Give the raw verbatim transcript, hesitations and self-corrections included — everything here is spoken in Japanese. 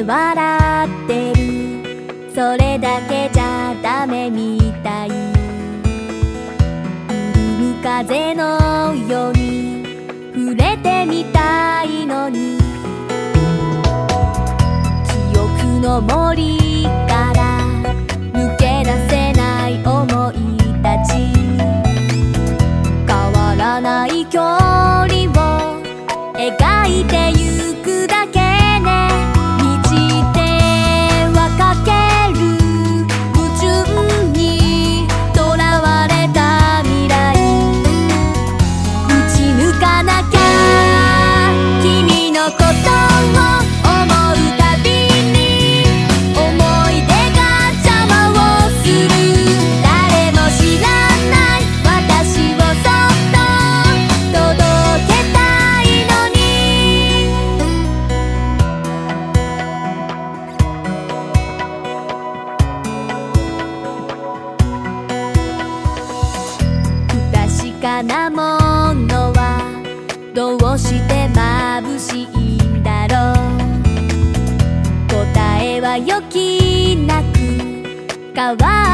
笑ってる、それだけじゃダメみたい。潤む風のように触れてみたいのに、記憶の森から抜け出せない想いたち、変わらない距離を描いてゆくだけね。満ちてはかける矛盾にとらわれた未来、打ち抜かなきゃ君のことを思うたびに、思い出が邪魔をする。誰も知らない私をそっと届けたいのに。不確かなものはどうして眩しいんだろう。答えは予期なく変わ